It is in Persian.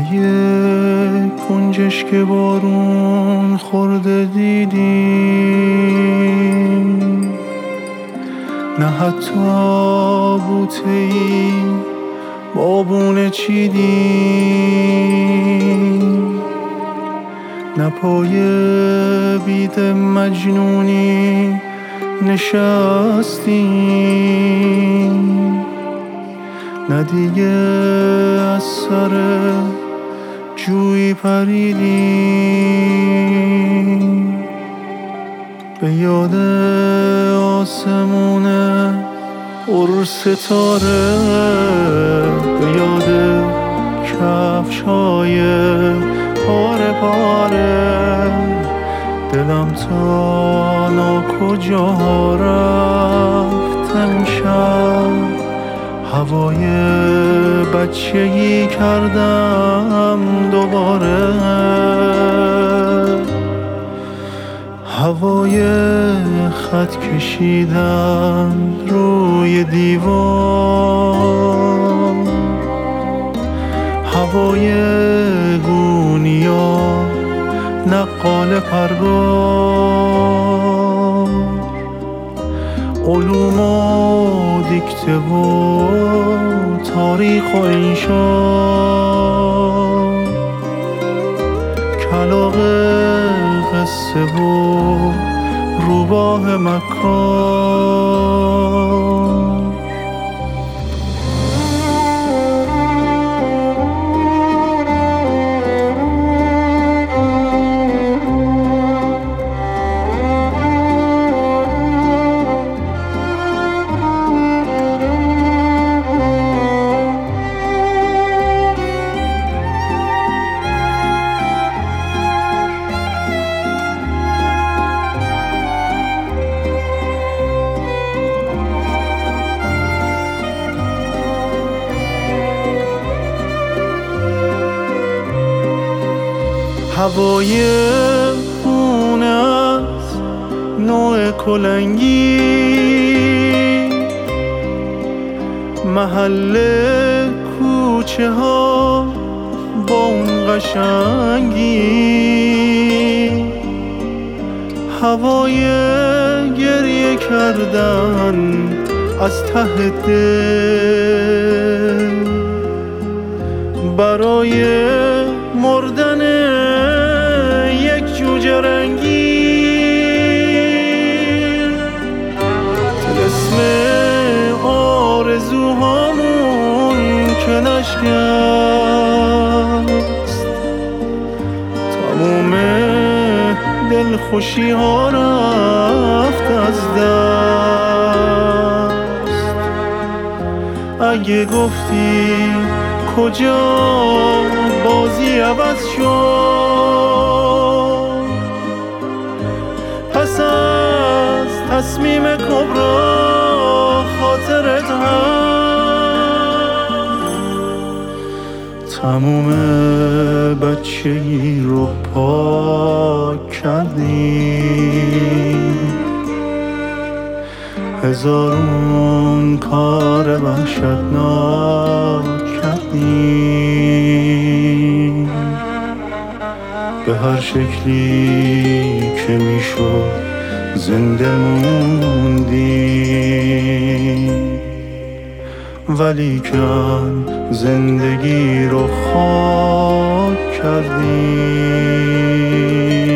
یه کنجش که بارون خورده دیدیم، نه حتی بوته‌ای بابونه چیدیم، نه پای بید مجنونی نشستیم، نه دیگه از سر جویی پریدیم. به یاد آسمون پر ستاره، به یاد کفش‌های پاره پاره، دلم تا ناکجا رفت امشب. هوای بچگی کردم دوباره، هوای خط کشیدن روی دیوار، هوای گونیا نقال پرگار، علوم و دیکته و تاریخ و انشا، کلاغ قصه و روباه مکان. هوای خونه از نوع کلنگی، محل کوچه ها با اون قشنگی، هوای گریه کردن از ته دل برای مردن یک جوجه رنگی، طلسم آرزوهامون که نشکست، تموم دلخوشی ها رفت از دست. اگه گفتی کجا بازی عوض شد، پس از تصمیم کبرا خاطرت هست، تموم بچگی رو پاک کردیم، هزارون کار وحشتناک کردیم، به هر شکلی که میشد زنده موندیم، ولیکن زندگی رو خاک کردیم.